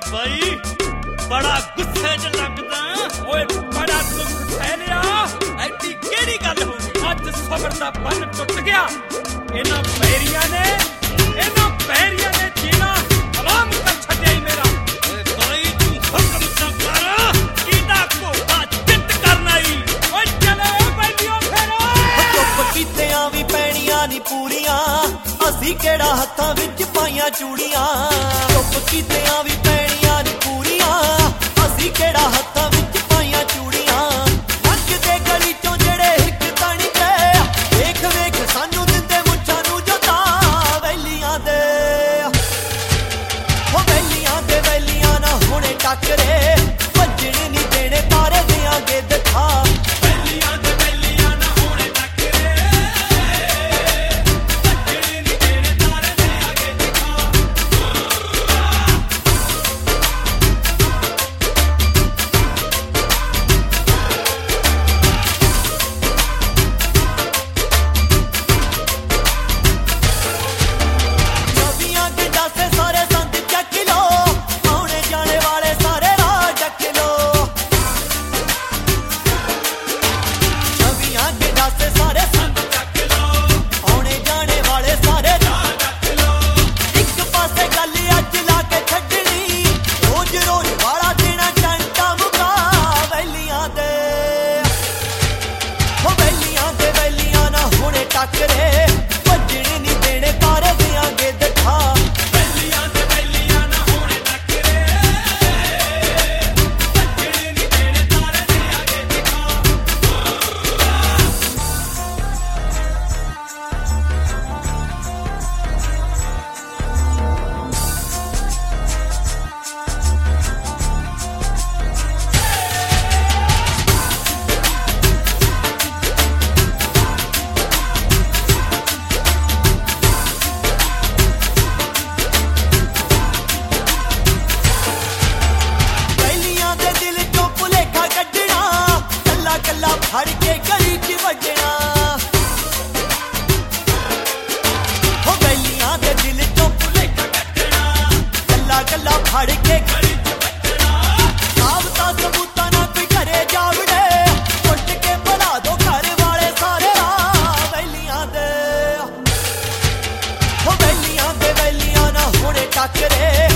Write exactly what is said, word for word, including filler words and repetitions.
ਬਾਈ ਬੜਾ ਗੁੱਸੇ 'ਚ ਲੱਗਦਾ ਓਏ ਬੜਾ ਦੁੱਖ ਸਹਿ ਲਿਆ ਐਡੀ ਕਿਹੜੀ ਗੱਲ ਹੋ ਗਈ ਅੱਜ ਸਬਰ ਦਾ ਬੰਨ ਟੁੱਟ ਗਿਆ ਇਹਨਾਂ ਪੈਰੀਆਂ ਨੇ ਇਹਨਾਂ ਪੈਰੀਆਂ ਨੇ ਜੀਣਾ ਹਰਾਮ ਕਰ ਛੱਡਿਆ ਈ ਮੇਰਾ ਓਏ ਬਾਈ ਤੂੰ ਹੁਕਮ ਤਾਂ ਕਰ ਕਿਹਦਾ ਘੋੜਾ ਚਿੱਤ ਕਰਨਾ ਈ ਓਏ ਚਲੋ ਬੈਲੀਓ ਫਿਰ ਚੁੱਪ ਕੀਤਿਆਂ ਵੀ ਪੈਣੀਆਂ ਨੀ ਪੂਰੀਆਂ ਅਸੀਂ ਕਿਹੜਾ ਹੱਥਾਂ ਵਿੱਚ ਪਾਈਆਂ ਚੂੜੀਆਂ ਚੁੱਪ ਕੀਤਿਆਂ ਵੀ ਪੈਣੀਆਂ ਨੀ ਪੂਰੀਆਂ ਅਸੀਂ ਕਿਹੜਾ ਹੱਥਾਂ ਵਿੱਚ ਪਾਈਆਂ ਚੂੜੀਆਂ ਲੰਘਦੇ ਗਲੀ ਚੋਂ ਜਿਹੜੇ ਹਿੱਕ ਤਣ ਗਏ ਵੇਖ ਵੇਖ ਸਾਨੂੰ ਦਿੰਦੇ ਮੁੱਛਾਂ ਨੂੰ ਜੋਤਾ ਵੈਲੀਆਂ ਦੇ ਹੋ ਵੈਲੀਆਂ ਦੇ ਵੈਲੀਆਂ ਨਾ ਹੁਣੇ ਟੱਕਰੇ ਭੱਜਣ ਨੀ ਦੇਣੇ ਤਾਰੇ ਦਿਆਂਗੇ ਦਿਖਾ ਟੱਕਰੇ ਭੱਜਣ ਨੀ ਦੇਣੇ ਤਾਰੇ ਦਿਆਂਗੇ ਦਿਖਾ ਵੈਲੀਆਂ ਦੇ ਵੈਲੀਆਂ ਨਾ ਹੋਣੇ ਟੱਕਰੇ ਭੱਜਣ ਨੀ ਦੇਣੇ ਤਾਰੇ ਦਿਆਂਗੇ ਦਿਖਾ ਕੱਲਾ ਫੜ ਕੇ ਗਲੀ 'ਚ ਵੱਜਣਾ ਹੋ ਵੈਲੀਆਂ ਦੇ ਦਿਲ ਤੋਂ ਭੁਲੇਖਾ ਕੱਢਣਾ ਕੱਲਾ ਕੱਲਾ ਫੜ ਕੇ ਗਲੀ 'ਚ ਵੱਜਣਾ ਸਾਬਤਾ ਸਬੂਤਾਂ ਨਾਲ ਕੋਈ ਘਰੇ ਜਾਵੜੇ ਉੱਠ ਕੇ ਬੁਲਾ ਦੋ ਘਰ ਵਾਲੇ ਸਾਰੇ ਆ ਵੈਲੀਆਂ ਦੇ ਹੋ ਵੈਲੀਆਂ ਦੇ ਵੈਲੀਆਂ ਨਾ ਹੁਣੇ ਟੱਕਰੇ